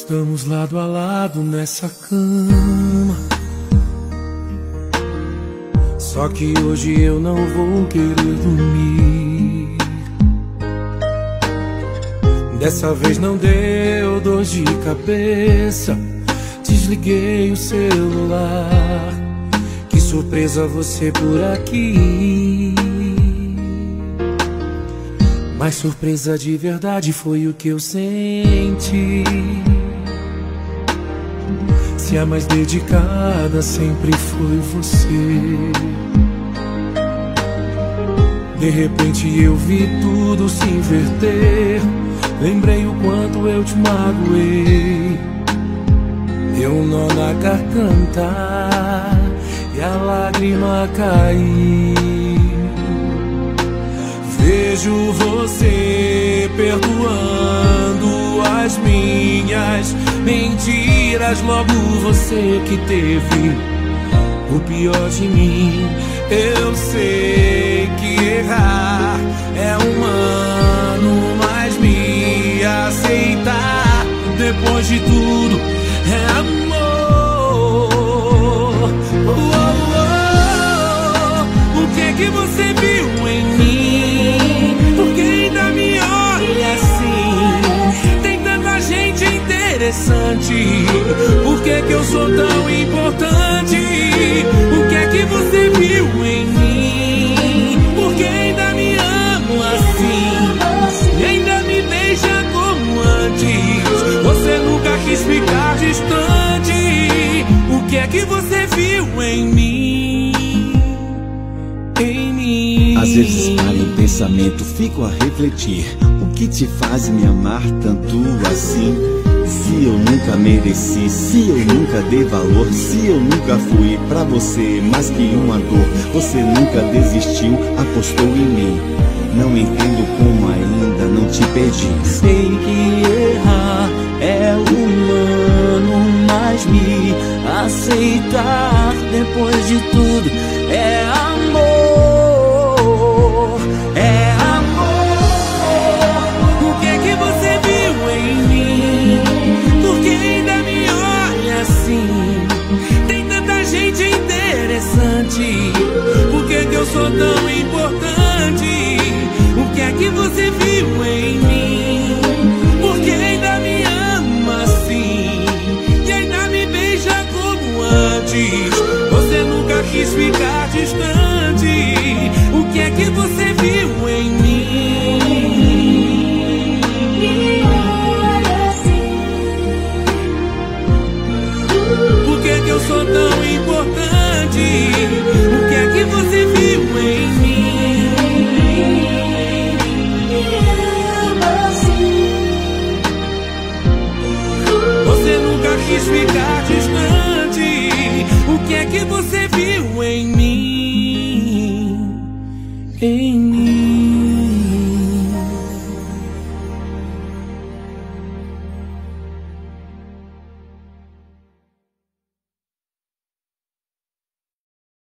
Estamos lado a lado nessa cama. Só que hoje eu não vou querer dormir. Dessa vez não deu dor de cabeça. Desliguei o celular. Que surpresa você por aqui. Mas surpresa de verdade foi o que eu senti. Se a mais dedicada sempre foi você. De repente eu vi tudo se inverter. Lembrei o quanto eu te magoei. Deu um nó na garganta e a lágrima caiu. Vejo você perdoando as minhas mentiras. Logo você que teve o pior de mim. Eu sei que errar é humano, mas me aceitar depois de tudo é amor. O que é que você viu em mim? Por que ainda me olha assim? Tem tanta gente interessante. Por que que eu sou tão importante? O que é que você viu em mim? Por que ainda me ama assim? E ainda me beija como antes? Você nunca quis ficar distante. O que é que você viu em mim? Em mim. Às vezes paro em pensamento, fico a refletir. O que te faz me amar tanto assim? Se eu nunca mereci, se eu nunca dei valor, se eu nunca fui pra você mais que uma dor. Você nunca desistiu, apostou em mim. Não entendo como ainda não te perdi. Sei que errar é humano, mas me aceitar depois de tudo é amor. É amor. O que é que você viu em mim? Por que ainda me olha assim? Tem tanta gente interessante. Por que que eu sou tão importante? O que é que você viu em mim? Por que ainda me ama assim? E ainda me beija como antes? Você nunca quis ficar distante. O que é que você viu em mim? Por que que eu sou tão importante?